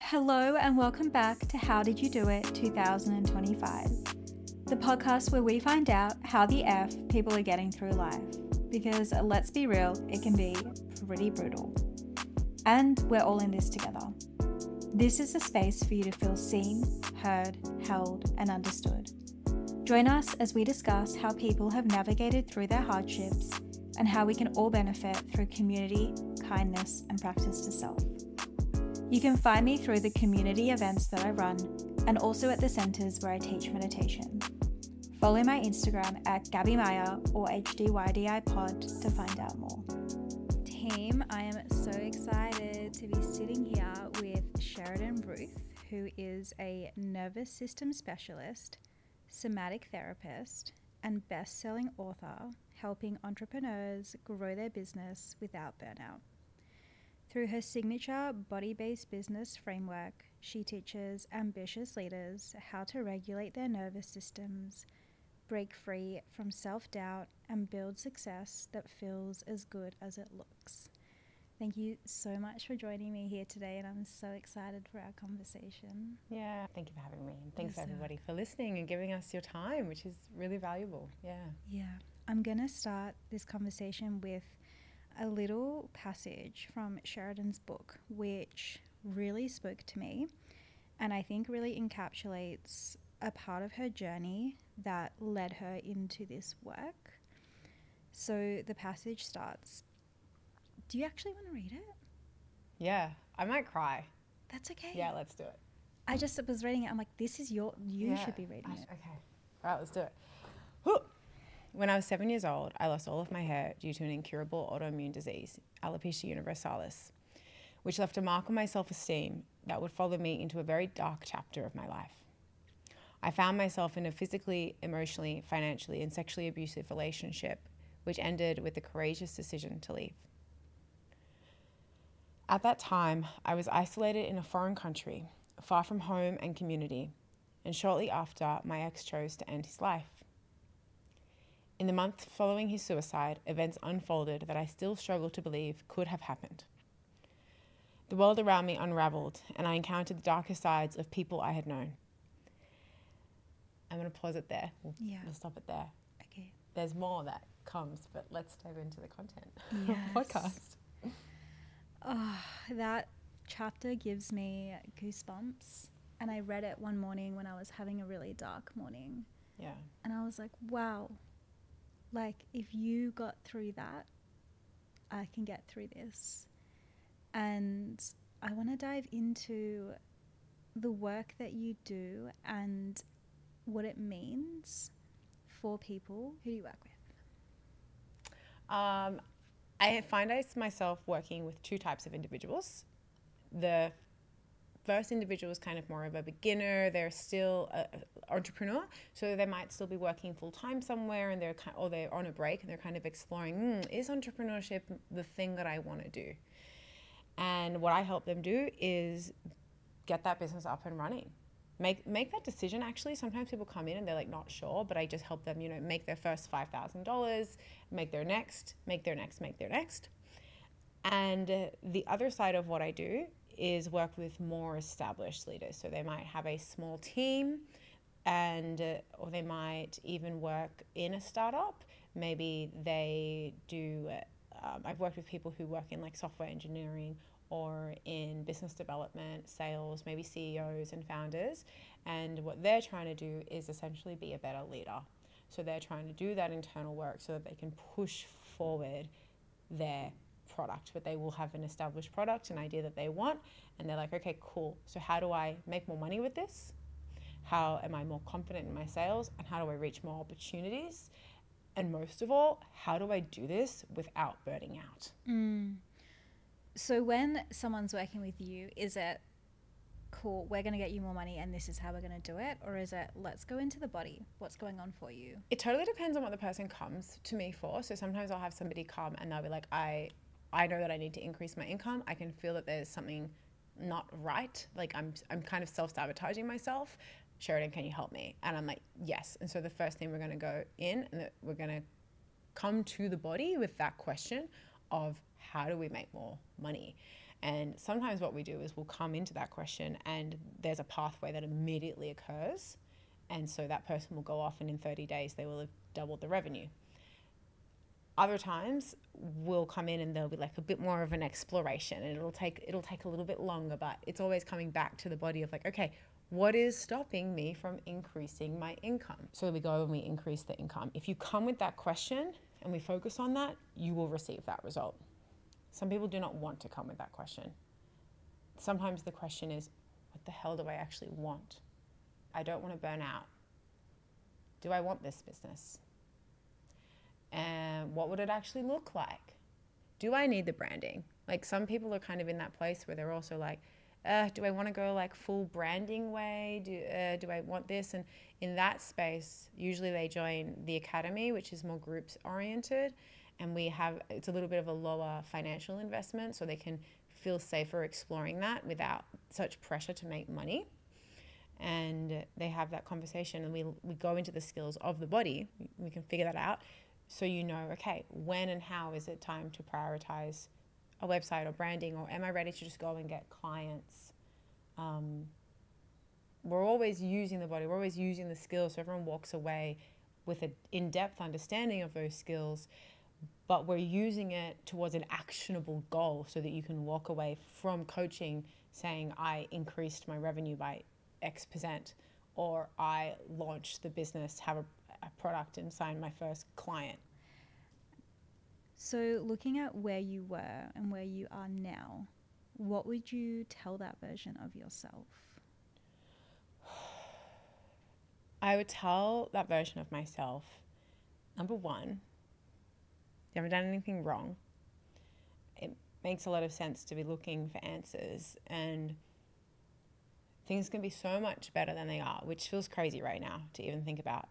Hello and welcome back to How Did You Do It 2025, the podcast where we find out how the F people are getting through life. Because let's be real, it can be pretty brutal. And we're all in this together. This is a space for you to feel seen, heard, held, and understood. Join us as we discuss how people have navigated through their hardships and how we can all benefit through community, kindness, and practice to self. You can find me through the community events that I run and also at the centres where I teach meditation. Follow my Instagram at Gabby Maya or HDYDI Pod to find out more. Team, I am so excited to be sitting here with Sheridan Ruth, who is a nervous system specialist, somatic therapist, and best-selling author helping entrepreneurs grow their business without burnout. Through her signature body-based business framework, she teaches ambitious leaders how to regulate their nervous systems, break free from self-doubt, and build success that feels as good as it looks. Thank you so much for joining me here today, and I'm so excited for our conversation. Yeah, thank you for having me. And thanks everybody for listening and giving us your time, which is really valuable. Yeah. I'm going to start this conversation with a little passage from Sheridan's book, which really spoke to me and I think really encapsulates a part of her journey that led her into this work. So the passage starts. Do you actually want to read it? Yeah, I might cry. That's okay. Yeah, let's do it. I just was reading it. I'm like, this is you should be reading it. Okay. All right, let's do it. Whew. When I was 7 years old, I lost all of my hair due to an incurable autoimmune disease, alopecia universalis, which left a mark on my self-esteem that would follow me into a very dark chapter of my life. I found myself in a physically, emotionally, financially, and sexually abusive relationship, which ended with the courageous decision to leave. At that time, I was isolated in a foreign country, far from home and community, and shortly after, my ex chose to end his life. In the month following his suicide, events unfolded that I still struggle to believe could have happened. The world around me unraveled, and I encountered the darker sides of people I had known. I'm going to pause it there. We'll stop it there. Okay. There's more that comes, but let's dive into the content Yes. of the podcast. Oh, that chapter gives me goosebumps. And I read it one morning when I was having a really dark morning. Yeah. And I was like, wow. Like, if you got through that, I can get through this. And I want to dive into the work that you do and what it means for people. Who do you work with? I find myself working with two types of individuals. The first individual is kind of more of a beginner. They're still an entrepreneur, so they might still be working full time somewhere, and they're on a break and they're kind of exploring, is entrepreneurship the thing that I want to do? And what I help them do is get that business up and running. Make that decision. Actually, sometimes people come in and they're like not sure, but I just help them, make their first $5,000, make their next. And the other side of what I do is work with more established leaders. So they might have a small team, or they might even work in a startup. Maybe they do. I've worked with people who work in like software engineering or in business development, sales, maybe CEOs and founders. And what they're trying to do is essentially be a better leader. So they're trying to do that internal work so that they can push forward their product, but they will have an established product, an idea that they want, and they're like, okay, cool. So how do I make more money with this? How am I more confident in my sales? And how do I reach more opportunities? And most of all, how do I do this without burning out? So when someone's working with you, is it cool, we're going to get you more money and this is how we're going to do it? Or is it, let's go into the body, what's going on for you? It totally depends on what the person comes to me for. So sometimes I'll have somebody come and they'll be like, I know that I need to increase my income. I can feel that there's something not right. Like I'm kind of self-sabotaging myself. Sheridan, can you help me? And I'm like, yes. And so the first thing we're going to go in and we're going to come to the body with that question of how do we make more money? And sometimes what we do is we'll come into that question and there's a pathway that immediately occurs. And so that person will go off and in 30 days they will have doubled the revenue. Other times we'll come in and there'll be like a bit more of an exploration, and it'll take a little bit longer, but it's always coming back to the body of like, okay, what is stopping me from increasing my income? So we go and we increase the income. If you come with that question and we focus on that, you will receive that result. Some people do not want to come with that question. Sometimes the question is, what the hell do I actually want? I don't want to burn out. Do I want this business? And what would it actually look like? Do I need the branding? Like some people are kind of in that place where they're also like, do I want to go like full branding way? Do I want this? And in that space, usually they join the academy, which is more groups oriented. And it's a little bit of a lower financial investment, so they can feel safer exploring that without such pressure to make money. And they have that conversation, and we go into the skills of the body. We can figure that out. So you know, okay, when and how is it time to prioritize a website or branding, or am I ready to just go and get clients? We're always using the body, we're always using the skills, so everyone walks away with an in-depth understanding of those skills, but we're using it towards an actionable goal so that you can walk away from coaching saying, I increased my revenue by X%, or I launched the business, have a product and sign my first client. So looking at where you were and where you are now, what would you tell that version of yourself? I would tell that version of myself, number one, you haven't done anything wrong. It makes a lot of sense to be looking for answers, and things can be so much better than they are, which feels crazy right now to even think about.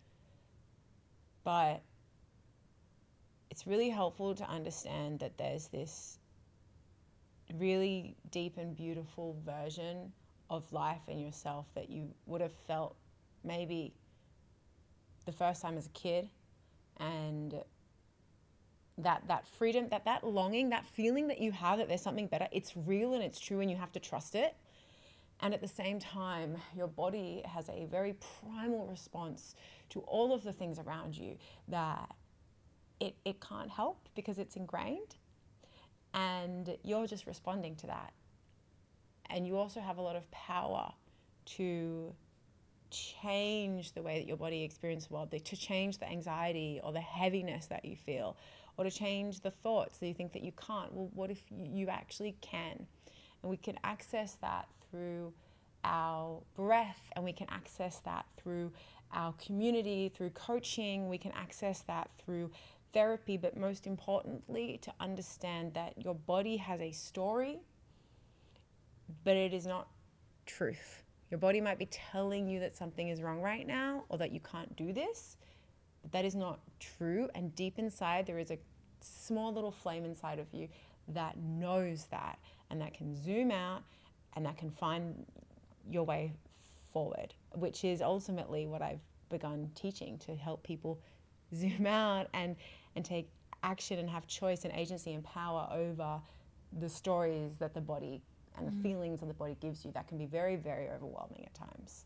But it's really helpful to understand that there's this really deep and beautiful version of life in yourself that you would have felt maybe the first time as a kid, and that freedom, that longing, that feeling that you have that there's something better, it's real and it's true, and you have to trust it. And at the same time, your body has a very primal response to all of the things around you that it can't help because it's ingrained, and you're just responding to that. And you also have a lot of power to change the way that your body experiences the world, to change the anxiety or the heaviness that you feel, or to change the thoughts that you think that you can't. Well, what if you actually can? And we can access that through our breath, and we can access that through our community, through coaching. We can access that through therapy, but most importantly, to understand that your body has a story, but it is not truth. Your body might be telling you that something is wrong right now, or that you can't do this, but that is not true. And deep inside, there is a small little flame inside of you that knows that, and that can zoom out, and that can find your way forward, which is ultimately what I've begun teaching, to help people zoom out and take action and have choice and agency and power over the stories that the body and the feelings that the body gives you that can be very, very overwhelming at times.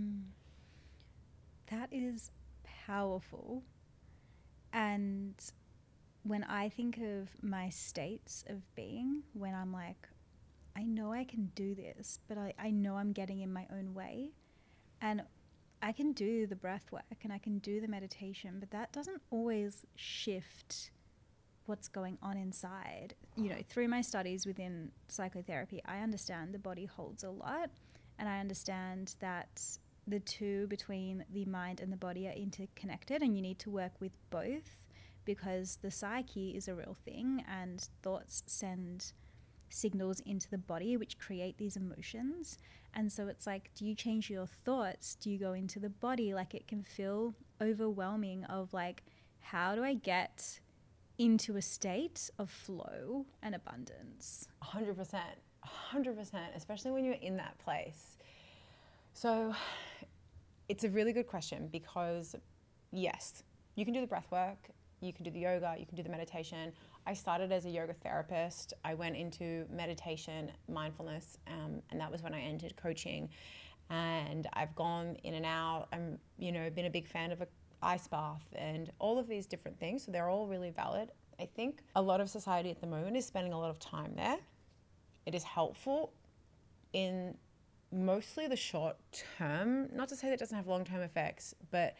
That is powerful. And when I think of my states of being, when I'm like, I know I can do this, but I know I'm getting in my own way, and I can do the breath work and I can do the meditation, but that doesn't always shift what's going on inside. You know, through my studies within psychotherapy, I understand the body holds a lot, and I understand that the two between the mind and the body are interconnected, and you need to work with both, because the psyche is a real thing, and thoughts send signals into the body which create these emotions. And so it's like, do you change your thoughts? Do you go into the body? Like, it can feel overwhelming of like, how do I get into a state of flow and abundance? 100%, especially when you're in that place. So it's a really good question, because yes, you can do the breath work, you can do the yoga, you can do the meditation. I started as a yoga therapist. I went into meditation, mindfulness, and that was when I entered coaching. And I've gone in and out. I'm, been a big fan of a ice bath and all of these different things. So they're all really valid. I think a lot of society at the moment is spending a lot of time there. It is helpful in mostly the short term. Not to say that it doesn't have long-term effects, but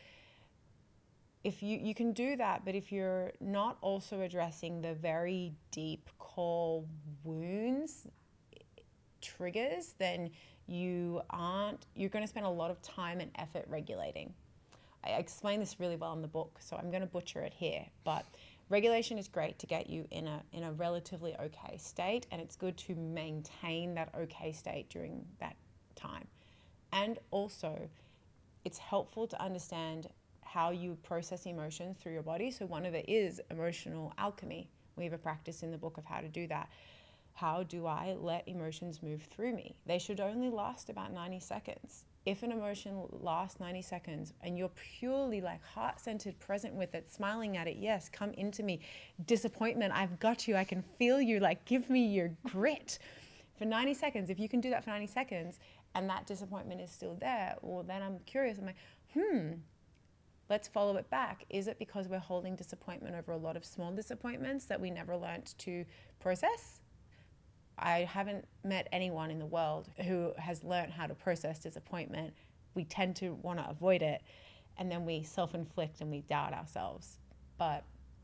if you can do that, but if you're not also addressing the very deep core wounds, triggers, then you're going to spend a lot of time and effort regulating. I explain this really well in the book, so I'm going to butcher it here, but regulation is great to get you in a relatively okay state, and it's good to maintain that okay state during that time. And also, it's helpful to understand how you process emotions through your body. So one of it is emotional alchemy. We have a practice in the book of how to do that. How do I let emotions move through me? They should only last about 90 seconds. If an emotion lasts 90 seconds and you're purely like heart-centered, present with it, smiling at it, yes, come into me. Disappointment, I've got you, I can feel you, like give me your grit. For 90 seconds, if you can do that for 90 seconds and that disappointment is still there, well, then I'm curious. I'm like, let's follow it back. Is it because we're holding disappointment over a lot of small disappointments that we never learned to process? I haven't met anyone in the world who has learned how to process disappointment. We tend to want to avoid it, and then we self-inflict and we doubt ourselves. But,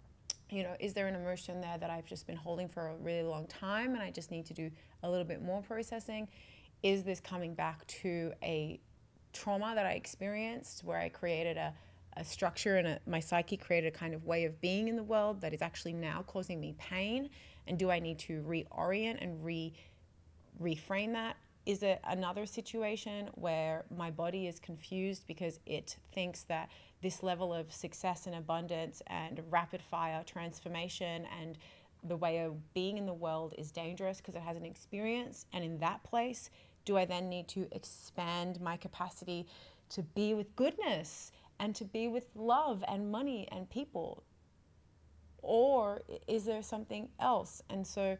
is there an emotion there that I've just been holding for a really long time and I just need to do a little bit more processing? Is this coming back to a trauma that I experienced where I created a structure and my psyche created a kind of way of being in the world that is actually now causing me pain? And do I need to reorient and reframe that? Is it another situation where my body is confused because it thinks that this level of success and abundance and rapid fire transformation and the way of being in the world is dangerous because it has an experience? And in that place, do I then need to expand my capacity to be with goodness and to be with love and money and people? Or is there something else? And so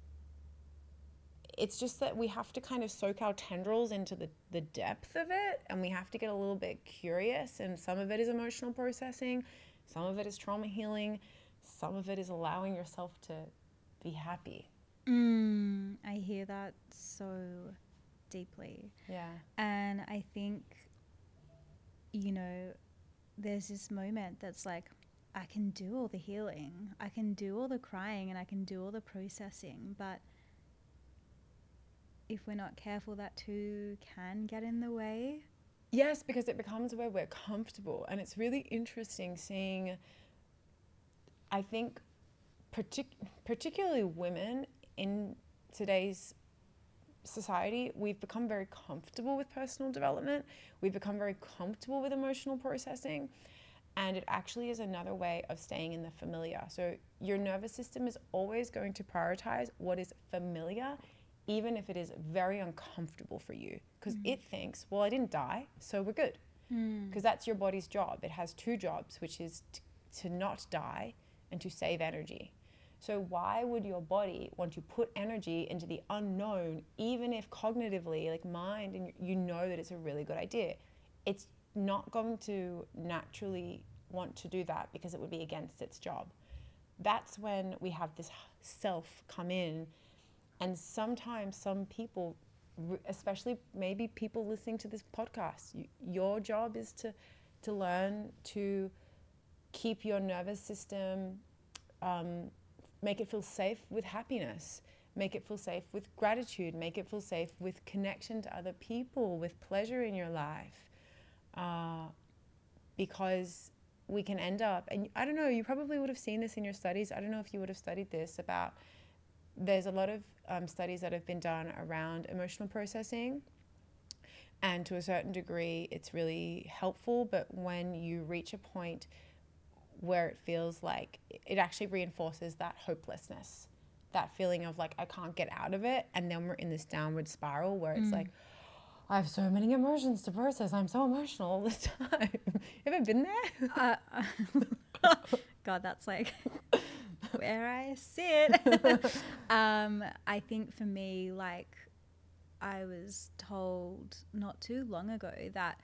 it's just that we have to kind of soak our tendrils into the depth of it, and we have to get a little bit curious. And some of it is emotional processing, some of it is trauma healing, some of it is allowing yourself to be happy. I hear that so deeply. Yeah. And I think, there's this moment that's like, I can do all the healing, I can do all the crying, and I can do all the processing, but if we're not careful, that too can get in the way. Yes, because it becomes where we're comfortable. And it's really interesting seeing, I think, particularly women in today's society, we've become very comfortable with personal development. We've become very comfortable with emotional processing. And it actually is another way of staying in the familiar. So your nervous system is always going to prioritize what is familiar, even if it is very uncomfortable for you, because it thinks, well, I didn't die, so we're good. Because that's your body's job. It has two jobs, which is to not die and to save energy. So why would your body want to put energy into the unknown, even if cognitively, like mind, and you know that it's a really good idea? It's not going to naturally want to do that because it would be against its job. That's when we have this self come in. And sometimes some people, especially maybe people listening to this podcast, your job is to learn to keep your nervous system, make it feel safe with happiness, make it feel safe with gratitude, make it feel safe with connection to other people, with pleasure in your life. Because we can end up, and I don't know, you probably would have seen this in your studies. I don't know if you would have studied this about, there's a lot of studies that have been done around emotional processing, and to a certain degree it's really helpful, but when you reach a point where it feels like it actually reinforces that hopelessness, that feeling of like I can't get out of it, and then we're in this downward spiral where it's like, I have so many emotions to process, I'm so emotional all the time. You ever been there? God, that's like where I sit. I think for me, like, I was told not too long ago that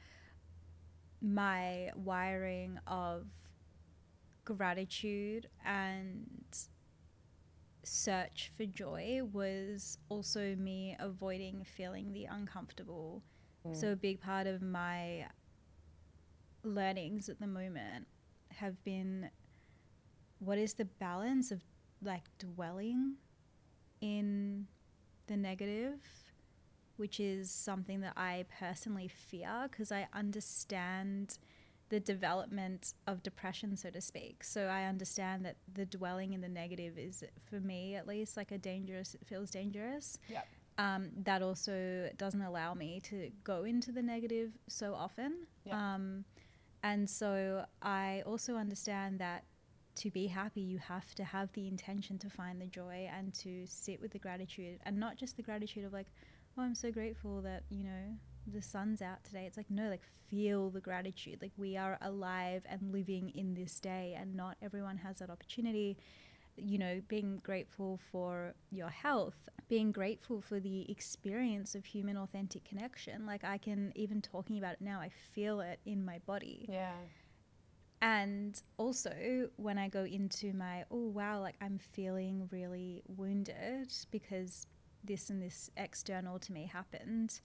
my wiring of gratitude and search for joy was also me avoiding feeling the uncomfortable. So a big part of my learnings at the moment have been, what is the balance of like dwelling in the negative, which is something that I personally fear because I understand the development of depression, so to speak. So I understand that the dwelling in the negative is, for me at least, like a dangerous, it feels dangerous. Yep. That also doesn't allow me to go into the negative so often. Yep. And so I also understand that to be happy, you have to have the intention to find the joy and to sit with the gratitude, and not just the gratitude of like, oh, I'm so grateful that, you know, the sun's out today. It's like, no, like feel the gratitude. Like we are alive and living in this day, and not everyone has that opportunity. You know, being grateful for your health, being grateful for the experience of human authentic connection. Like I can, even talking about it now, I feel it in my body. Yeah. And also when I go into my, oh wow, like I'm feeling really wounded because this and this external to me happened,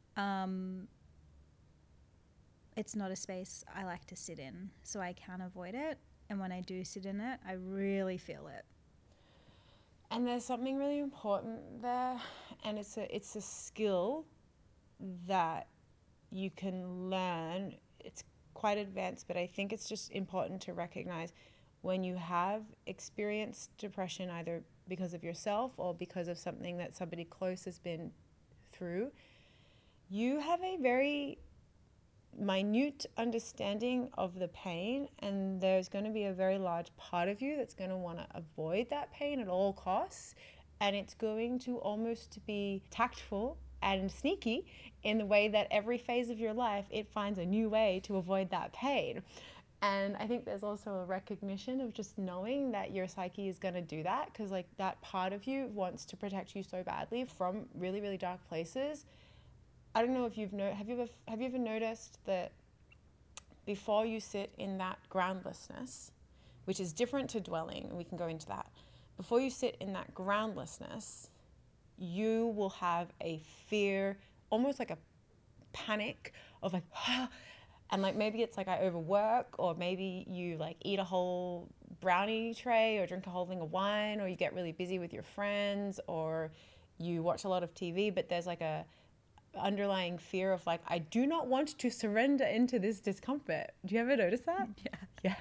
it's not a space I like to sit in, so I can avoid it. And when I do sit in it, I really feel it. And there's something really important there, and it's a skill that you can learn. It's quite advanced, but I think it's just important to recognize when you have experienced depression, either because of yourself or because of something that somebody close has been through, you have a very minute understanding of the pain, and there's going to be a very large part of you that's going to want to avoid that pain at all costs, and it's going to almost be tactful and sneaky in the way that every phase of your life it finds a new way to avoid that pain. And I think there's also a recognition of just knowing that your psyche is going to do that, because like that part of you wants to protect you so badly from really, really dark places. I don't know if have you ever noticed that before you sit in that groundlessness, which is different to dwelling, and we can go into that. Before you sit in that groundlessness, you will have a fear, almost like a panic of like, and like maybe it's like I overwork, or maybe you like eat a whole brownie tray or drink a whole thing of wine, or you get really busy with your friends, or you watch a lot of TV, but there's like a underlying fear of like, I do not want to surrender into this discomfort. Do you ever notice that? Yeah.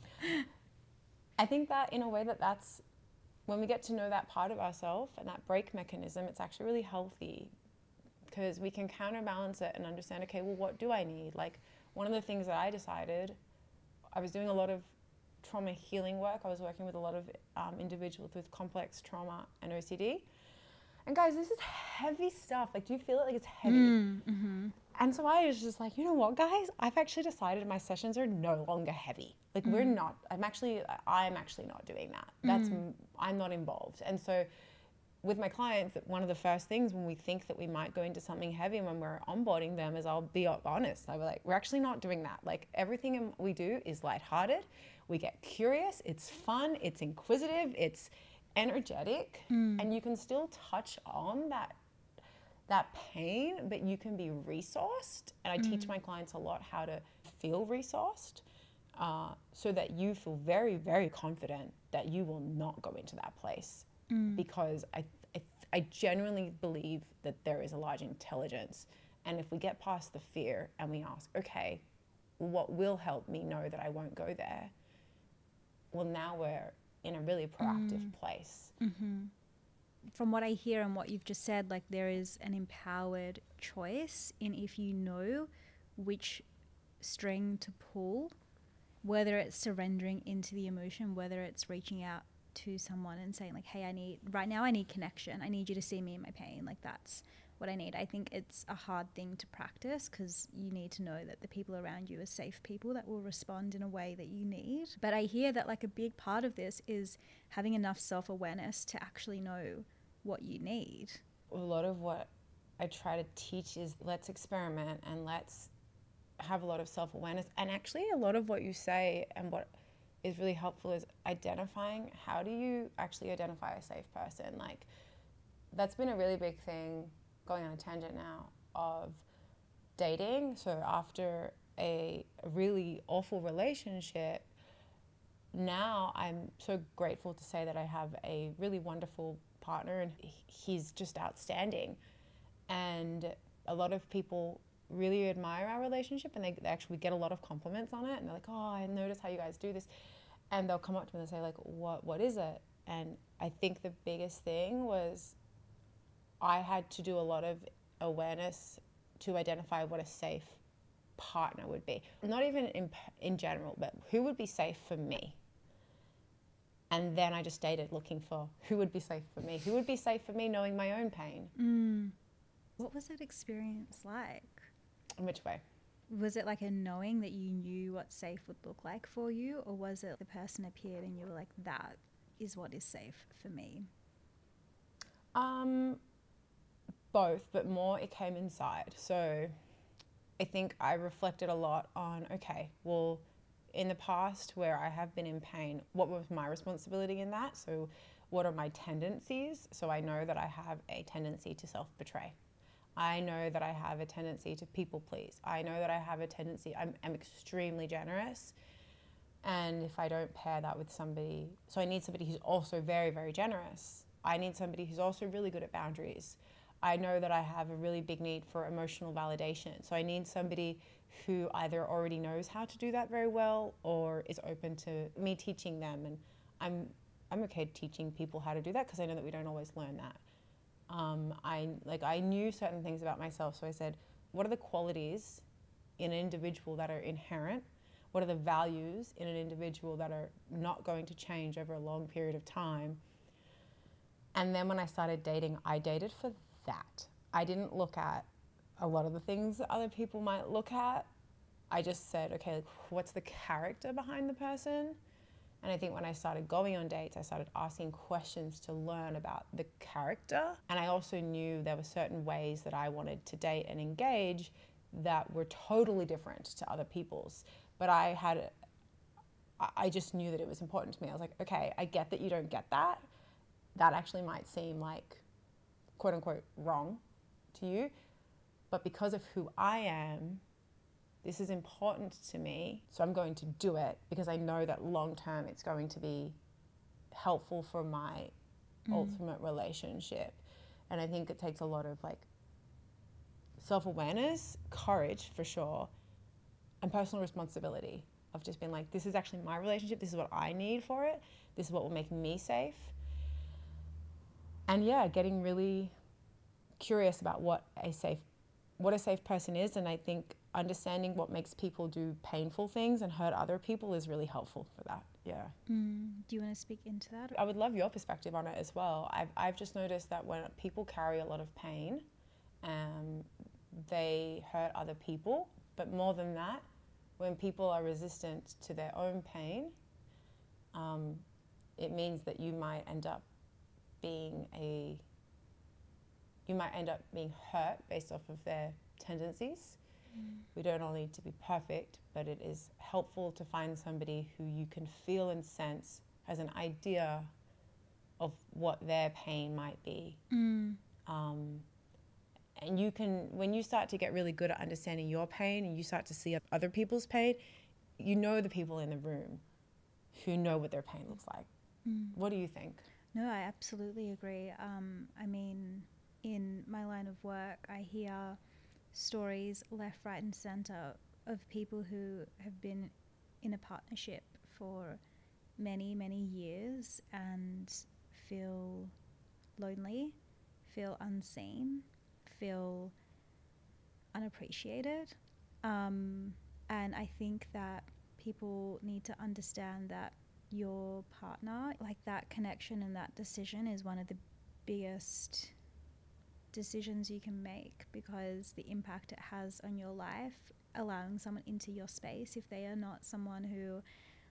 I think that in a way that's when we get to know that part of ourselves and that brake mechanism, it's actually really healthy, because we can counterbalance it and understand, okay, well, what do I need? Like one of the things that I decided, I was doing a lot of trauma healing work. I was working with a lot of individuals with complex trauma and OCD. And guys, this is heavy stuff. Like, do you feel it? Like it's heavy. Mm-hmm. And so I was just like, you know what, guys? I've actually decided my sessions are no longer heavy. Like we're not, I'm actually not doing that. I'm not involved. And so with my clients, one of the first things when we think that we might go into something heavy when we're onboarding them is, I'll be honest, I'll be like, we're actually not doing that. Like everything we do is lighthearted. We get curious. It's fun. It's inquisitive. It's energetic, and you can still touch on that pain, but you can be resourced. And I teach my clients a lot how to feel resourced, so that you feel very, very confident that you will not go into that place, because I genuinely believe that there is a large intelligence, and if we get past the fear and we ask, okay, what will help me know that I won't go there? Well, now we're in a really proactive place. Mm-hmm. From what I hear and what you've just said, like there is an empowered choice in if you know which string to pull, whether it's surrendering into the emotion, whether it's reaching out to someone and saying like, hey, I need connection. I need you to see me in my pain. Like that's what I need. I think it's a hard thing to practice because you need to know that the people around you are safe people that will respond in a way that you need. But I hear that like a big part of this is having enough self-awareness to actually know what you need. A lot of what I try to teach is let's experiment and let's have a lot of self-awareness. And actually a lot of what you say and what is really helpful is identifying, how do you actually identify a safe person? Like, that's been a really big thing, going on a tangent now, of dating. So after a really awful relationship, now I'm so grateful to say that I have a really wonderful partner, and he's just outstanding. And a lot of people really admire our relationship, and they actually get a lot of compliments on it, and they're like, oh, I notice how you guys do this. And they'll come up to me and say like, what is it? And I think the biggest thing was I had to do a lot of awareness to identify what a safe partner would be. Not even in general, but who would be safe for me? And then I just dated looking for who would be safe for me. Who would be safe for me knowing my own pain? What was that experience like? In which way? Was it like a knowing that you knew what safe would look like for you, or was it the person appeared and you were like, that is what is safe for me? Both, but more it came inside. So I think I reflected a lot on, okay, well, in the past where I have been in pain, what was my responsibility in that? So what are my tendencies? So I know that I have a tendency to self-betray. I know that I have a tendency to people please. I know that I have a tendency, I'm extremely generous. And if I don't pair that with somebody, so I need somebody who's also very, very generous. I need somebody who's also really good at boundaries. I know that I have a really big need for emotional validation. So I need somebody who either already knows how to do that very well or is open to me teaching them. And I'm okay teaching people how to do that because I know that we don't always learn that. I knew certain things about myself. So I said, what are the qualities in an individual that are inherent? What are the values in an individual that are not going to change over a long period of time? And then when I started dating, I dated for that. I didn't look at a lot of the things that other people might look at. I just said, okay, what's the character behind the person? And I think when I started going on dates, I started asking questions to learn about the character. And I also knew there were certain ways that I wanted to date and engage that were totally different to other people's. But I just knew that it was important to me. I was like, okay, I get that you don't get that. That actually might seem like, quote unquote, wrong to you. But because of who I am, this is important to me. So I'm going to do it because I know that long term it's going to be helpful for my ultimate relationship. And I think it takes a lot of like self-awareness, courage for sure, and personal responsibility of just being like, this is actually my relationship. This is what I need for it. This is what will make me safe. And yeah, getting really curious about what a safe person is. And I think understanding what makes people do painful things and hurt other people is really helpful for that. Yeah. Do you want to speak into that? I would love your perspective on it as well. I've just noticed that when people carry a lot of pain, they hurt other people. But more than that, when people are resistant to their own pain, it means that you might end up being hurt based off of their tendencies. We don't all need to be perfect, but it is helpful to find somebody who you can feel and sense has an idea of what their pain might be. And you can, when you start to get really good at understanding your pain and you start to see other people's pain, you know the people in the room who know what their pain looks like. What do you think? No, I absolutely agree. I mean, in my line of work, I hear stories left, right, and center of people who have been in a partnership for many, many years and feel lonely, feel unseen, feel unappreciated. And I think that people need to understand that your partner, like that connection and that decision is one of the biggest decisions you can make, because the impact it has on your life, allowing someone into your space if they are not someone who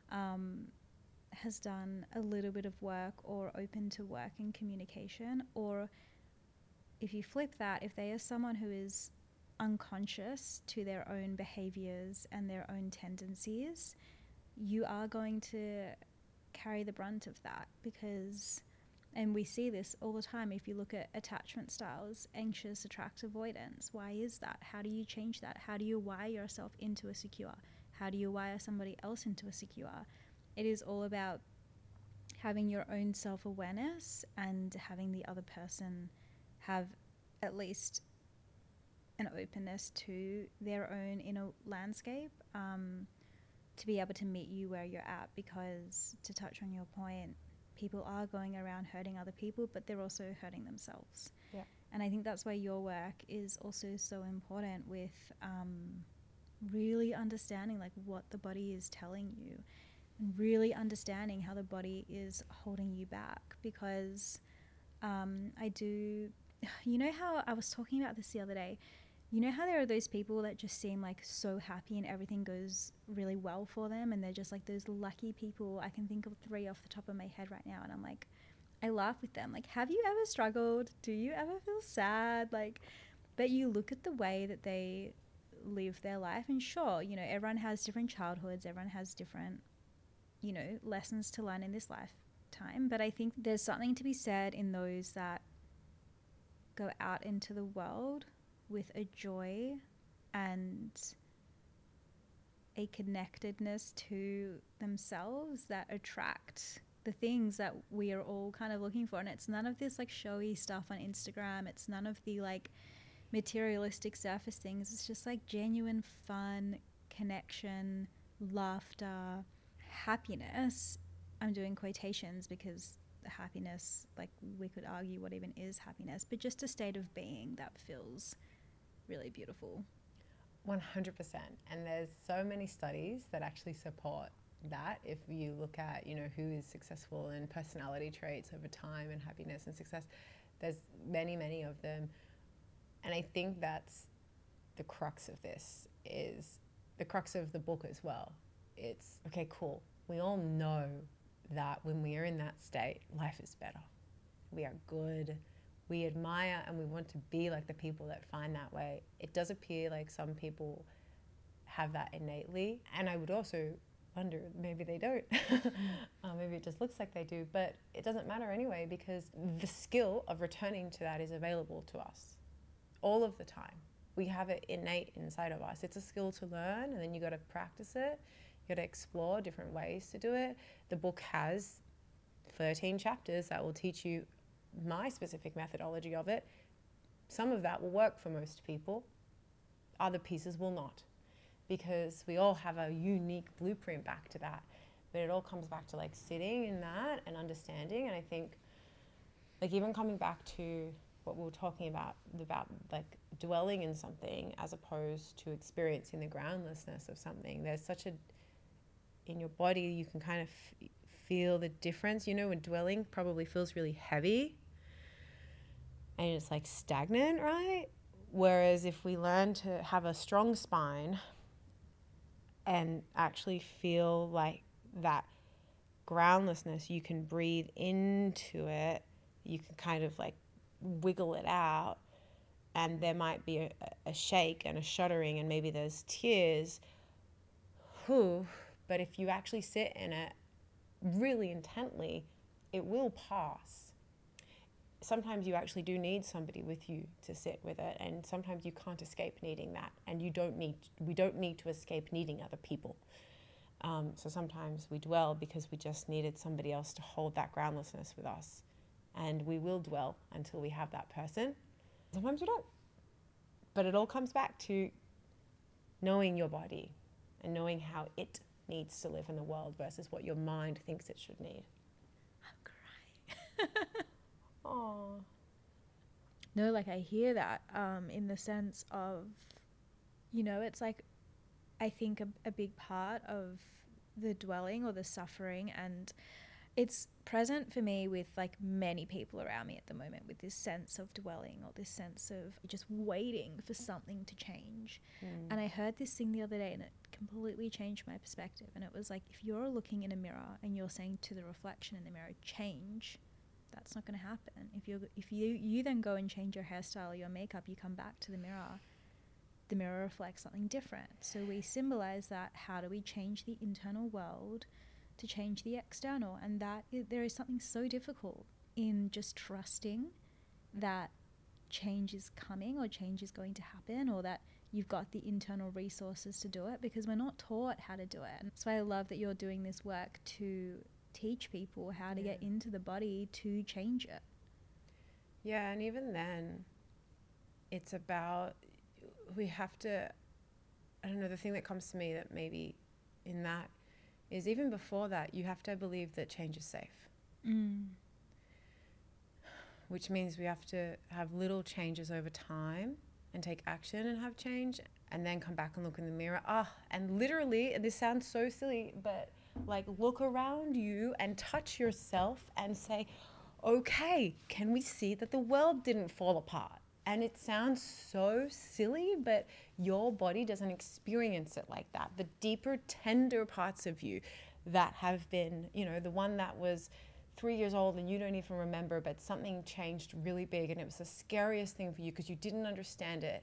has done a little bit of work or open to work in communication, or if you flip that, if they are someone who is unconscious to their own behaviors and their own tendencies, you are going to carry the brunt of that. Because, and we see this all the time, if you look at attachment styles, anxious, attract, avoidance. Why is that? How do you change that? How do you wire yourself into a secure? How do you wire somebody else into a secure? It is all about having your own self-awareness and having the other person have at least an openness to their own inner landscape, to be able to meet you where you're at. Because, to touch on your point, people are going around hurting other people, but they're also hurting themselves. Yeah. And I think that's why your work is also so important, with really understanding like what the body is telling you, and really understanding how the body is holding you back. Because I do, you know how I was talking about this the other day, you know how there are those people that just seem like so happy and everything goes really well for them, and they're just like those lucky people. I can think of 3 off the top of my head right now, and I'm like, I laugh with them. Like, have you ever struggled? Do you ever feel sad? Like, but you look at the way that they live their life, and sure, you know, everyone has different childhoods, everyone has different, you know, lessons to learn in this lifetime. But I think there's something to be said in those that go out into the world with a joy and a connectedness to themselves that attract the things that we are all kind of looking for. And it's none of this like showy stuff on Instagram. It's none of the like materialistic surface things. It's just like genuine fun, connection, laughter, happiness. I'm doing quotations because the happiness, like, we could argue what even is happiness, but just a state of being that feels really beautiful. 100%. And there's so many studies that actually support that. If you look at, you know, who is successful in personality traits over time and happiness and success, there's many of them. And I think that's the crux of this, is the crux of the book as well. It's, okay, cool. We all know that when we are in that state, life is better. We are good. We admire and we want to be like the people that find that way. It does appear like some people have that innately. And I would also wonder, maybe they don't. Maybe it just looks like they do. But it doesn't matter anyway, because the skill of returning to that is available to us all of the time. We have it innate inside of us. It's a skill to learn, and then you got to practice it. You got to explore different ways to do it. The book has 13 chapters that will teach you my specific methodology of it. Some of that will work for most people. Other pieces will not, because we all have a unique blueprint back to that. But it all comes back to like sitting in that and understanding. And I think, like, even coming back to what we were talking about like dwelling in something as opposed to experiencing the groundlessness of something. There's such a, in your body, you can kind of feel the difference. You know, when dwelling probably feels really heavy and it's like stagnant, right? Whereas if we learn to have a strong spine and actually feel like that groundlessness, you can breathe into it, you can kind of like wiggle it out, and there might be a shake and a shuddering, and maybe there's tears. But if you actually sit in it really intently, it will pass. Sometimes you actually do need somebody with you to sit with it, and sometimes you can't escape needing that, and we don't need to escape needing other people. So sometimes we dwell because we just needed somebody else to hold that groundlessness with us, and we will dwell until we have that person. Sometimes we don't, but it all comes back to knowing your body and knowing how it needs to live in the world versus what your mind thinks it should need. I'm crying. Oh. No, like I hear that in the sense of, you know, it's like, I think a big part of the dwelling or the suffering and It's present for me with like many people around me at the moment, with this sense of dwelling or this sense of just waiting for something to change. And I heard this thing the other day and it completely changed my perspective. And it was like, if you're looking in a mirror and you're saying to the reflection in the mirror, change, that's not going to happen. If you then go and change your hairstyle or your makeup, you come back to the mirror reflects something different. So we symbolize that. How do we change the internal world to change the external? And there is something so difficult in just trusting that change is coming or change is going to happen, or that you've got the internal resources to do it, because we're not taught how to do it. And that's why I love that you're doing this work to teach people how to get into the body to change it. Yeah, and even then, it's about, we have to, I don't know, the thing that comes to me that maybe in that is, even before that, you have to believe that change is safe. Which means we have to have little changes over time and take action and have change, and then come back and look in the mirror. And literally, this sounds so silly, but like, look around you and touch yourself and say, okay, can we see that the world didn't fall apart? And it sounds so silly, but your body doesn't experience it like that. The deeper, tender parts of you that have been, the one that was 3 years old and you don't even remember, but something changed really big and it was the scariest thing for you because you didn't understand it.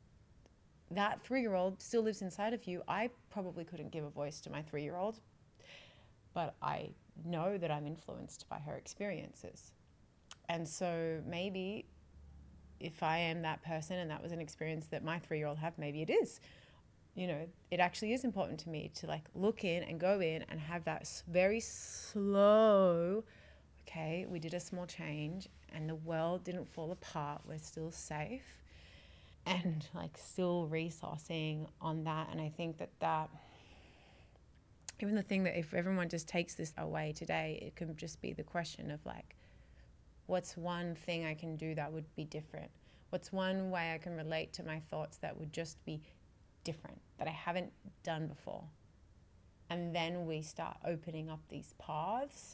That 3-year-old still lives inside of you. I probably couldn't give a voice to my 3-year-old, but I know that I'm influenced by her experiences. And so maybe if I am that person and that was an experience that my 3-year-old had, maybe it is. It actually is important to me to like look in and go in and have that very slow, okay, we did a small change and the world didn't fall apart. We're still safe, and like still resourcing on that. And I think that even the thing that if everyone just takes this away today, it could just be the question of like, what's one thing I can do that would be different? What's one way I can relate to my thoughts that would just be different, that I haven't done before? And then we start opening up these paths.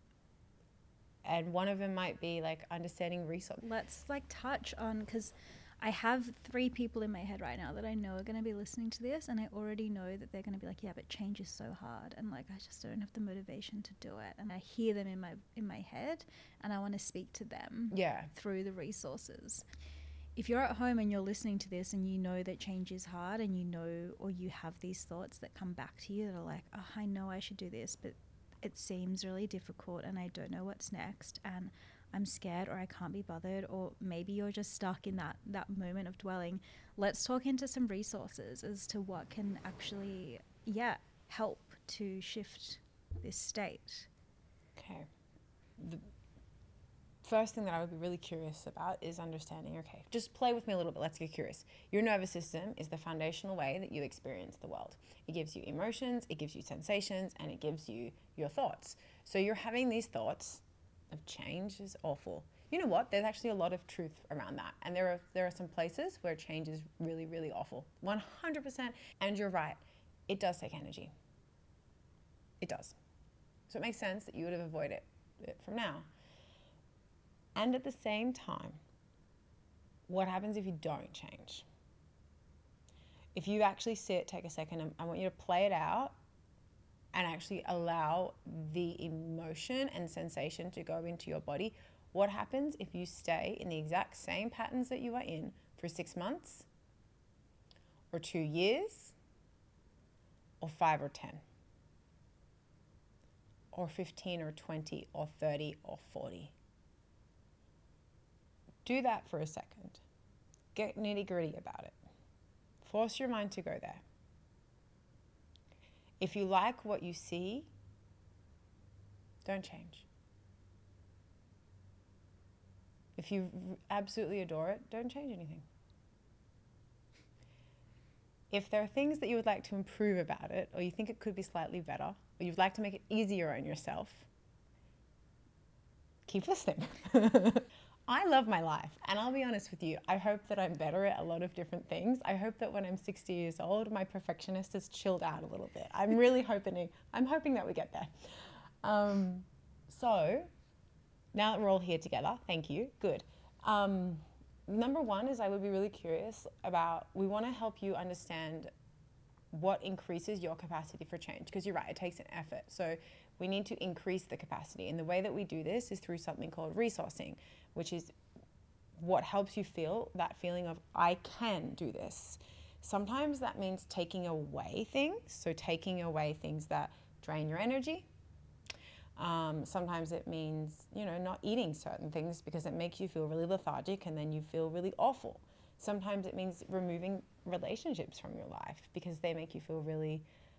And one of them might be like understanding resource. Let's like touch on, because I have 3 people in my head right now that I know are going to be listening to this, and I already know that they're going to be like, yeah, but change is so hard, and like I just don't have the motivation to do it. And I hear them in my head, and I want to speak to them through the resources. If you're at home and you're listening to this and you know that change is hard, and you know, or you have these thoughts that come back to you that are like, oh, I know I should do this, but it seems really difficult and I don't know what's next, and I'm scared, or I can't be bothered, or maybe you're just stuck in that moment of dwelling. Let's talk into some resources as to what can actually, help to shift this state. Okay. The first thing that I would be really curious about is understanding, okay, just play with me a little bit. Let's get curious. Your nervous system is the foundational way that you experience the world. It gives you emotions, it gives you sensations, and it gives you your thoughts. So you're having these thoughts of change is awful. You know what? There's actually a lot of truth around that. And there are some places where change is really, really awful. 100%. And you're right. It does take energy. It does. So it makes sense that you would have avoided it from now. And at the same time, what happens if you don't change? If you actually sit, take a second, I want you to play it out and actually allow the emotion and sensation to go into your body. What happens if you stay in the exact same patterns that you are in for 6 months or 2 years or 5 or 10 or 15 or 20 or 30 or 40? Do that for a second. Get nitty-gritty about it. Force your mind to go there. If you like what you see, don't change. If you absolutely adore it, don't change anything. If there are things that you would like to improve about it, or you think it could be slightly better, or you'd like to make it easier on yourself, keep listening. I love my life, and I'll be honest with you, I hope that I'm better at a lot of different things. I hope that when I'm 60 years old, my perfectionist has chilled out a little bit. I'm really hoping that we get there. So now that we're all here together, thank you. Good. Number one is I would be really curious about, we want to help you understand what increases your capacity for change, because you're right, it takes an effort. So we need to increase the capacity. And the way that we do this is through something called resourcing, which is what helps you feel that feeling of, I can do this. Sometimes that means taking away things. So taking away things that drain your energy. Sometimes it means, not eating certain things because it makes you feel really lethargic and then you feel really awful. Sometimes it means removing relationships from your life because they make you feel really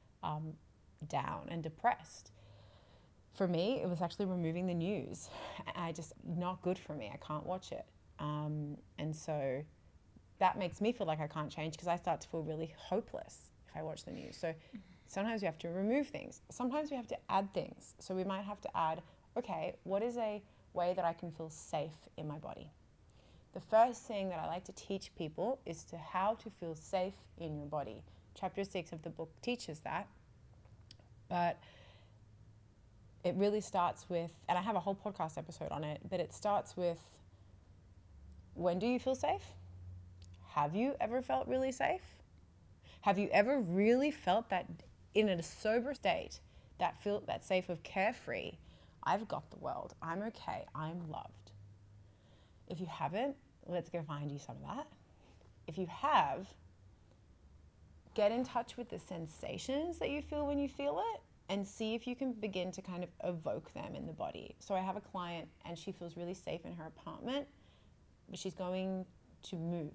down and depressed. For me, it was actually removing the news. Not good for me. I can't watch it. And so that makes me feel like I can't change because I start to feel really hopeless if I watch the news. So sometimes we have to remove things. Sometimes we have to add things. So we might have to add, okay, what is a way that I can feel safe in my body? The first thing that I like to teach people is to how to feel safe in your body. Chapter 6 of the book teaches that. But it really starts with, and I have a whole podcast episode on it, but it starts with, when do you feel safe? Have you ever felt really safe? Have you ever really felt that in a sober state, that safe of carefree? I've got the world. I'm okay. I'm loved. If you haven't, let's go find you some of that. If you have, get in touch with the sensations that you feel when you feel it and see if you can begin to kind of evoke them in the body. So I have a client and she feels really safe in her apartment, but she's going to move.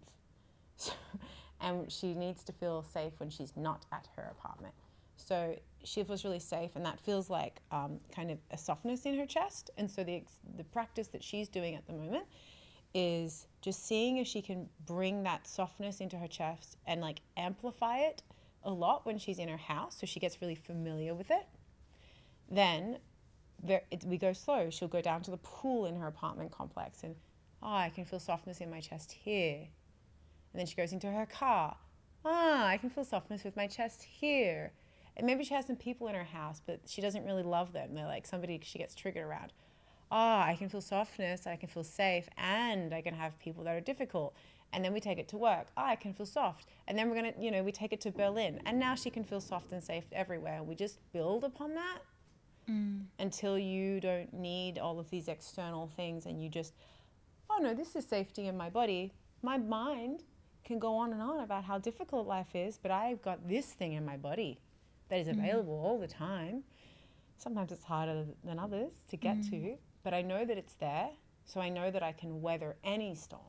And she needs to feel safe when she's not at her apartment. So she feels really safe, and that feels like kind of a softness in her chest. And so the practice that she's doing at the moment is just seeing if she can bring that softness into her chest and like amplify it a lot when she's in her house, so she gets really familiar with it. Then we go slow. She'll go down to the pool in her apartment complex and, I can feel softness in my chest here. And then she goes into her car. I can feel softness with my chest here. And maybe she has some people in her house, but she doesn't really love them. They're like somebody she gets triggered around. I can feel softness, I can feel safe, and I can have people that are difficult. And then we take it to work. I can feel soft. And then we're going to, we take it to Berlin. And now she can feel soft and safe everywhere. And we just build upon that until you don't need all of these external things and you just, no, this is safety in my body. My mind can go on and on about how difficult life is, but I've got this thing in my body that is available all the time. Sometimes it's harder than others to get to, but I know that it's there, so I know that I can weather any storm.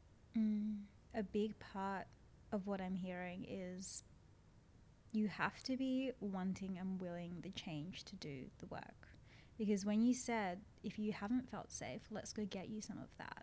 A big part of what I'm hearing is you have to be wanting and willing the change to do the work. Because when you said, if you haven't felt safe, let's go get you some of that.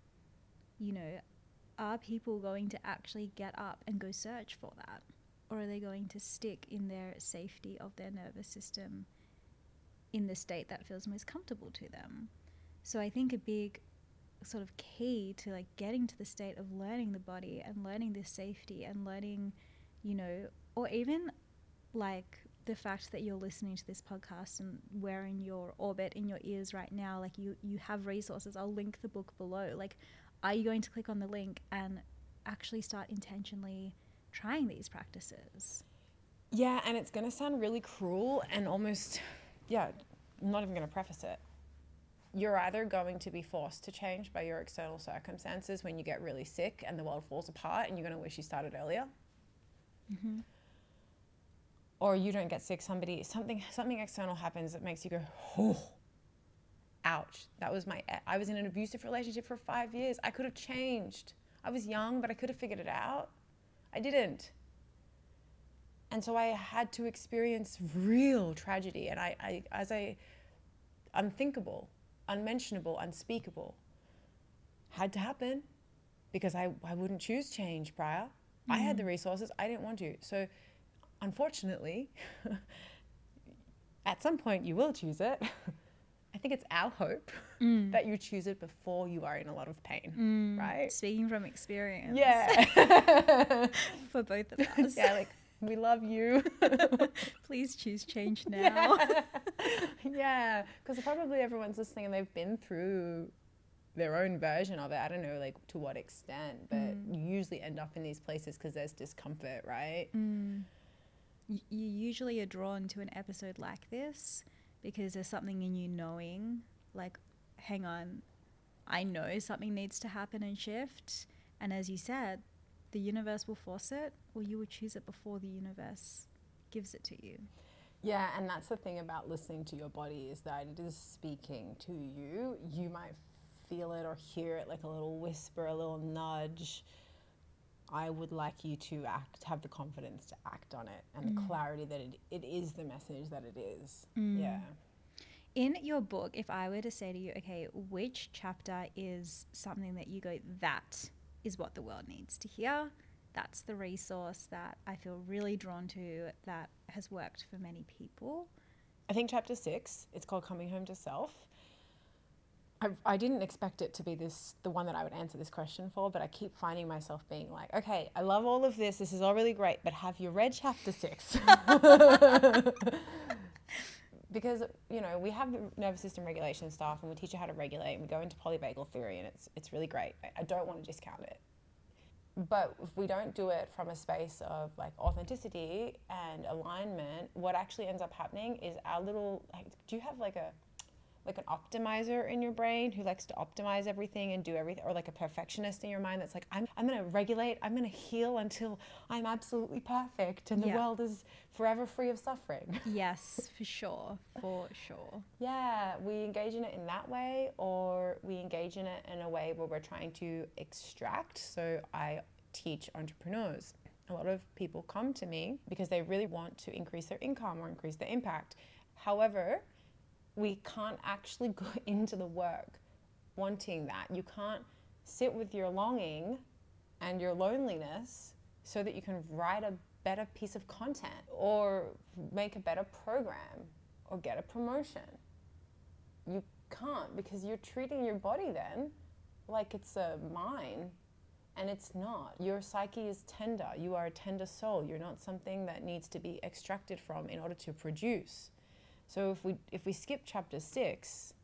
Are people going to actually get up and go search for that? Or are they going to stick in their safety of their nervous system in the state that feels most comfortable to them? So I think a big sort of key to like getting to the state of learning the body and learning this safety and learning, or even like the fact that you're listening to this podcast and wearing your Orbit in your ears right now, like you have resources. I'll link the book below. Like, are you going to click on the link and actually start intentionally trying these practices? Yeah, and it's going to sound really cruel and almost, I'm not even going to preface it. You're either going to be forced to change by your external circumstances when you get really sick and the world falls apart and you're going to wish you started earlier. Mm-hmm. Or you don't get sick, something external happens that makes you go, ouch. I was in an abusive relationship for 5 years. I could have changed. I was young, but I could have figured it out. I didn't. And so I had to experience real tragedy. And unthinkable, unmentionable, unspeakable, had to happen because I wouldn't choose change prior. I had the resources. I didn't want to. So unfortunately, at some point you will choose it. I think it's our hope that you choose it before you are in a lot of pain, right? Speaking from experience. Yeah. For both of us. Yeah, like We love you. Please choose change now. Yeah, because probably everyone's listening and they've been through their own version of it. I don't know, like, to what extent, but you usually end up in these places because there's discomfort, right? You usually are drawn to an episode like this because there's something in you knowing, like, hang on, I know something needs to happen and shift. And as you said, the universe will force it, or you will choose it before the universe gives it to you. Yeah, and that's the thing about listening to your body, is that it is speaking to you. You might feel it or hear it like a little whisper, a little nudge. I would like you to have the confidence to act on it, and the clarity that it is the message that it is. Yeah. In your book, if I were to say to you, okay, which chapter is something that you go, that is what the world needs to hear, that's the resource that I feel really drawn to, that has worked for many people? I think chapter 6, it's called Coming Home to Self. I didn't expect it to be the one that I would answer this question for, but I keep finding myself being like, okay, I love all of this. This is all really great, but have you read chapter 6? Because, you know, we have nervous system regulation stuff and we teach you how to regulate, and we go into polyvagal theory, and it's really great. I don't want to discount it. But if we don't do it from a space of like authenticity and alignment, what actually ends up happening is our little, like, do you have like an optimizer in your brain who likes to optimize everything and do everything, or like a perfectionist in your mind that's like, I'm going to regulate, I'm going to heal until I'm absolutely perfect and the world is forever free of suffering? Yes, for sure, for sure. Yeah, we engage in it in that way, or we engage in it in a way where we're trying to extract. So I teach entrepreneurs. A lot of people come to me because they really want to increase their income or increase their impact. However, we can't actually go into the work wanting that. You can't sit with your longing and your loneliness so that you can write a better piece of content or make a better program or get a promotion. You can't, because you're treating your body then like it's a mine, and it's not. Your psyche is tender. You are a tender soul. You're not something that needs to be extracted from in order to produce. So if we skip chapter 6,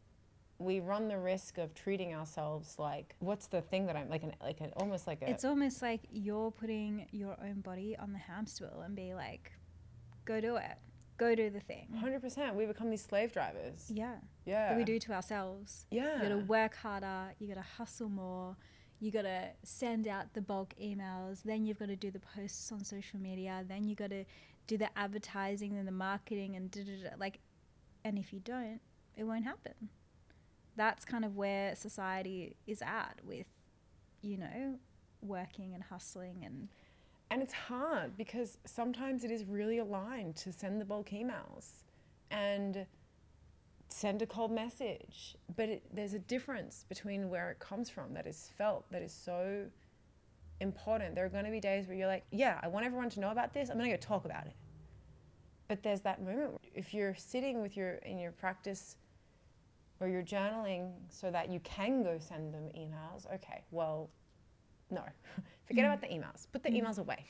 we run the risk of treating ourselves like, what's the thing that I'm like almost like a. It's almost like you're putting your own body on the hamster wheel and be like, go do it, go do the thing. 100%. We become these slave drivers. Yeah. Yeah. That we do to ourselves. Yeah. You got to work harder. You got to hustle more. You got to send out the bulk emails. Then you've got to do the posts on social media. Then you got to do the advertising and the marketing and like, and if you don't, it won't happen. That's kind of where society is at with, you know, working and hustling and it's hard because sometimes it is really aligned to send the bulk emails and send a cold message, but there's a difference between where it comes from that is felt, that is so important. There are going to be days where you're like, yeah, I want everyone to know about this, I'm going to go talk about it. But there's that moment if you're sitting with in your practice or you're journaling so that you can go send them emails, okay, well, no, forget about the emails, put the emails away.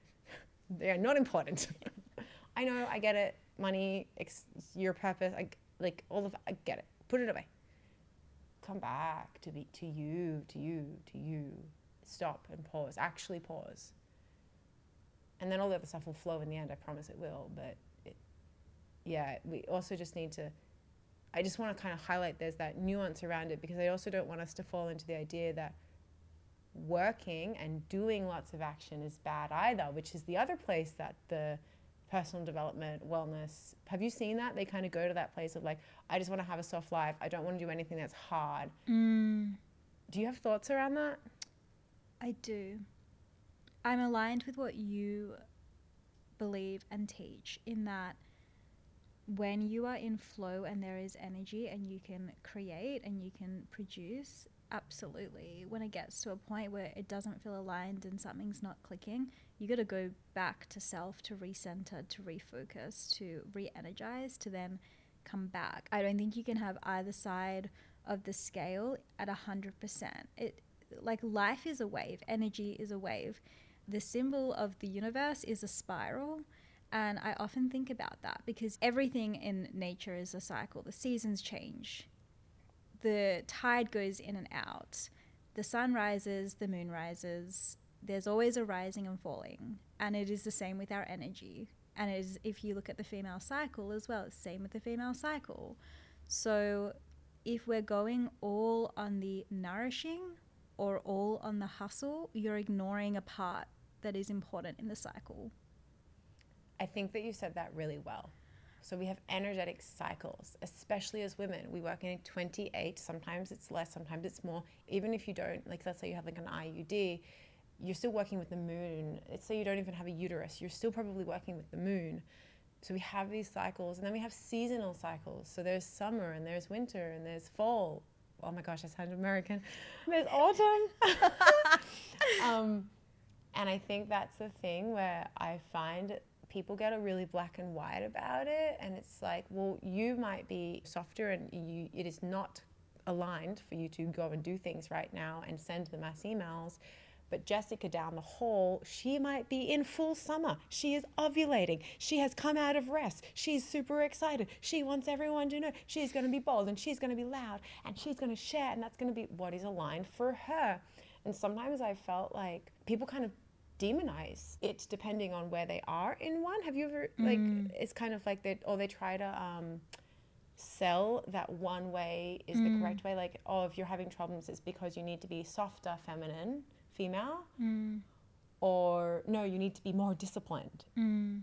They are not important. I know, I get it, money, your purpose, I get it, put it away. Come back to you. Stop and pause, actually pause. And then all the other stuff will flow in the end, I promise it will. But we also just need to, I just want to kind of highlight there's that nuance around it, because I also don't want us to fall into the idea that working and doing lots of action is bad either, which is the other place that the personal development, wellness, have you seen that? They kind of go to that place of like, I just want to have a soft life. I don't want to do anything that's hard. Do you have thoughts around that? I do. I'm aligned with what you believe and teach, in that when you are in flow and there is energy and you can create and you can produce, absolutely. When it gets to a point where it doesn't feel aligned and something's not clicking, you got to go back to self, to recenter, to refocus, to re-energize, to then come back. I don't think you can have either side of the scale at 100%. Like life is a wave, energy is a wave. the symbol of the universe is a spiral. And I often think about that because everything in nature is a cycle. The seasons change, the tide goes in and out, the sun rises, the moon rises. There's always a rising and falling. And it is the same with our energy. And it is, if you look at the female cycle as well, it's the same with the female cycle. So if we're going all on the nourishing or all on the hustle, you're ignoring a part that is important in the cycle. I think that you said that really well. So we have energetic cycles, especially as women. We work in 28, sometimes it's less, sometimes it's more. Even if you don't, like let's say you have like an IUD, you're still working with the moon. Let's say you don't even have a uterus, you're still probably working with the moon. So we have these cycles, and then we have seasonal cycles. So there's summer and there's winter and there's fall. Oh my gosh, I sound American. There's autumn. And I think that's the thing where I find people get a really black and white about it. And it's like, well, you might be softer and it is not aligned for you to go and do things right now and send the mass emails. But Jessica down the hall, she might be in full summer. She is ovulating. She has come out of rest. She's super excited. She wants everyone to know she's going to be bold and she's going to be loud and she's going to share, and that's going to be what is aligned for her. And sometimes I felt like people kind of demonize it depending on where they are in one. Have you ever, like, it's kind of like they try to sell that one way is the correct way. Like, oh, if you're having problems, it's because you need to be softer, feminine, female, or no, you need to be more disciplined. And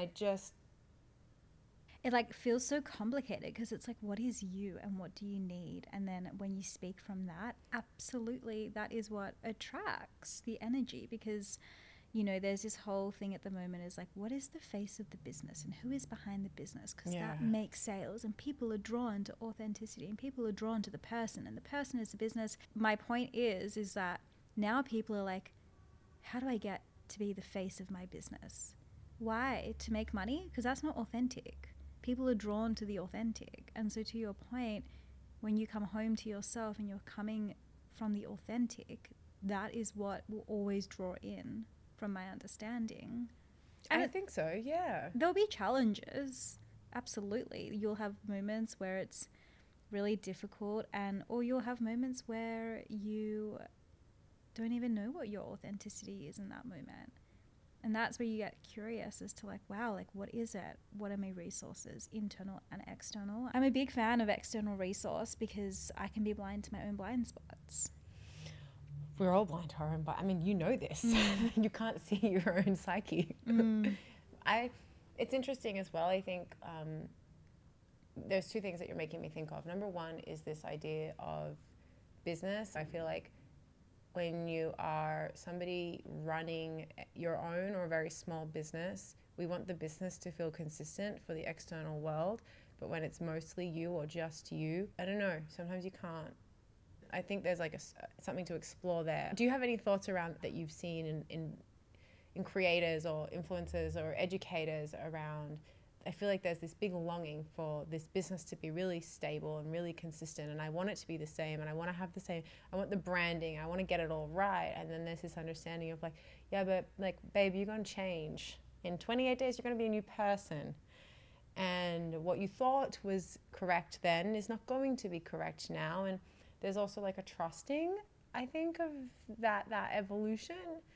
it like feels so complicated because it's like, what is you and what do you need? And then when you speak from that, absolutely, that is what attracts the energy. Because, you know, there's this whole thing at the moment is like, what is the face of the business and who is behind the business? Because that makes sales, and people are drawn to authenticity, and people are drawn to the person, and the person is the business. My point is that now people are like, how do I get to be the face of my business? Why? To make money? Because that's not authentic. People are drawn to the authentic. And so to your point, when you come home to yourself and you're coming from the authentic, that is what will always draw in, from my understanding. And I think so, yeah. There'll be challenges. Absolutely. You'll have moments where it's really difficult, or you'll have moments where you don't even know what your authenticity is in that moment. And that's where you get curious as to like, wow, like what is it? What are my resources, internal and external? I'm a big fan of external resource because I can be blind to my own blind spots. We're all blind to our own, but I mean, you know this. You can't see your own psyche. It's interesting as well. I think there's two things that you're making me think of. Number one is this idea of business. I feel like when you are somebody running your own or a very small business, we want the business to feel consistent for the external world. But when it's mostly you or just you, I don't know, sometimes you can't. I think there's like something to explore there. Do you have any thoughts around that you've seen in creators or influencers or educators around? I feel like there's this big longing for this business to be really stable and really consistent, and I want it to be the same, and I want to have the same, I want the branding, I want to get it all right. And then there's this understanding of like, yeah, but like, babe, you're going to change. In 28 days, you're going to be a new person. And what you thought was correct then is not going to be correct now. And there's also like a trusting, I think, of that evolution.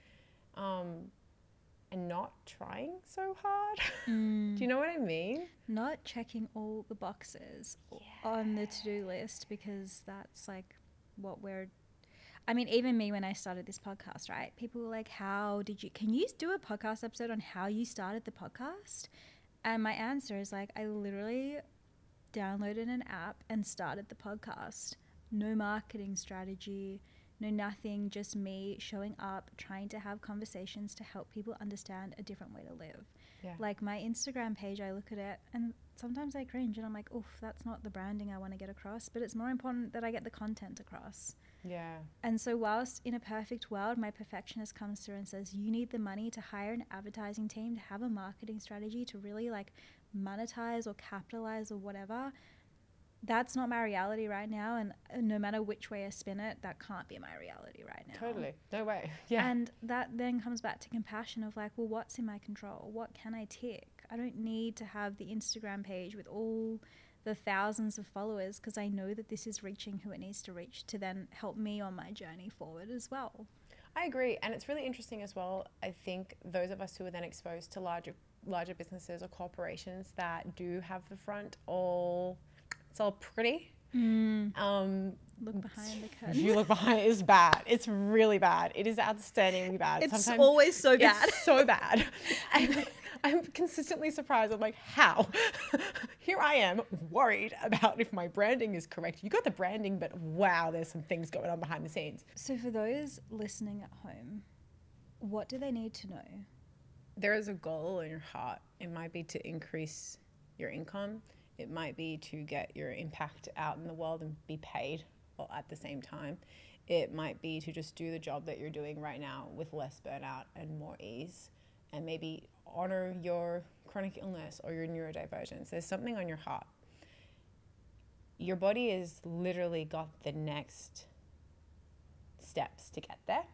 And not trying so hard. Do you know what I mean? Not checking all the boxes on the to-do list, because that's like what I mean, even me when I started this podcast, right? People were like, can you do a podcast episode on how you started the podcast? And my answer is like, I literally downloaded an app and started the podcast. No marketing strategy, no nothing, just me showing up, trying to have conversations to help people understand a different way to live. Yeah. Like my Instagram page, I look at it and sometimes I cringe and I'm like, oof, that's not the branding I want to get across, but it's more important that I get the content across. Yeah. And so whilst in a perfect world, my perfectionist comes through and says, you need the money to hire an advertising team, to have a marketing strategy, to really like monetize or capitalize or whatever. that's not my reality right now. And no matter which way I spin it, that can't be my reality right now. Totally. No way. Yeah. And that then comes back to compassion of like, well, what's in my control? What can I tick? I don't need to have the Instagram page with all the thousands of followers, because I know that this is reaching who it needs to reach to then help me on my journey forward as well. I agree. And it's really interesting as well. I think those of us who are then exposed to larger businesses or corporations that do have the front it's all pretty. Look behind the If curtain. you look behind it, it's bad. It's really bad. It is outstandingly bad. It's always so bad. It's so bad. And I'm consistently surprised. I'm like, how? Here I am worried about if my branding is correct. You got the branding, but wow, there's some things going on behind the scenes. So for those listening at home, what do they need to know? There is a goal in your heart. It might be to increase your income. It might be to get your impact out in the world and be paid all at the same time. It might be to just do the job that you're doing right now with less burnout and more ease, and maybe honor your chronic illness or your neurodivergence. There's something on your heart. Your body has literally got the next steps to get there.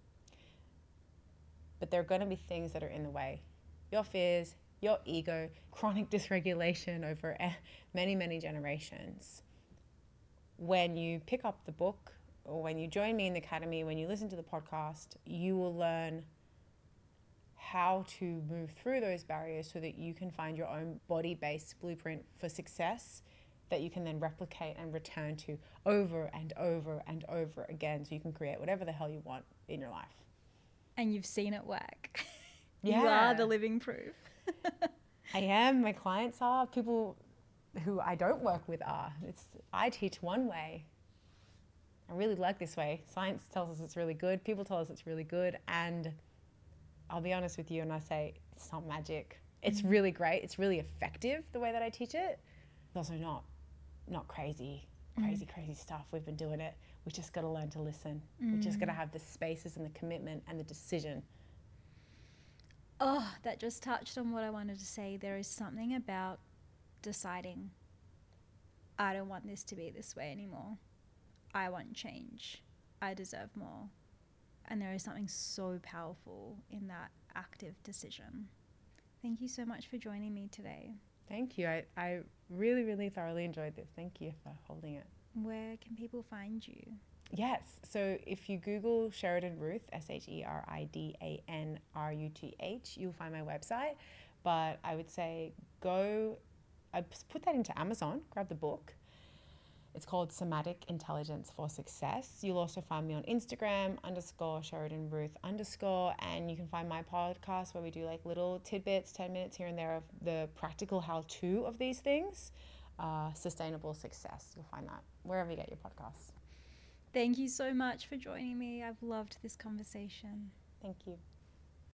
But there are going to be things that are in the way. Your fears, your ego, chronic dysregulation over many, many generations. When you pick up the book, or when you join me in the academy, when you listen to the podcast, you will learn how to move through those barriers so that you can find your own body-based blueprint for success that you can then replicate and return to over and over and over again, so you can create whatever the hell you want in your life. And you've seen it work. Yeah. You are the living proof. I am. My clients are. People who I don't work with are. I teach one way. I really like this way. Science tells us it's really good. People tell us it's really good. And I'll be honest with you, and I say it's not magic. It's really great. It's really effective the way that I teach it. It's also not crazy stuff. We've been doing it. We just got to learn to listen. We just got to have the spaces and the commitment and the decision. Oh, that just touched on what I wanted to say. There is something about deciding, I don't want this to be this way anymore. I want change. I deserve more. And there is something so powerful in that active decision. Thank you so much for joining me today. Thank you. I really, really thoroughly enjoyed this. Thank you for holding it. Where can people find you? Yes. So if you Google Sheridan Ruth, SHERIDANRUTH, you'll find my website. But I would say I put that into Amazon, grab the book. It's called Somatic Intelligence for Success. You'll also find me on Instagram, _Sheridan Ruth _, and you can find my podcast where we do like little tidbits, 10 minutes here and there of the practical how-to of these things. Sustainable Success. You'll find that wherever you get your podcasts. Thank you so much for joining me. I've loved this conversation. Thank you.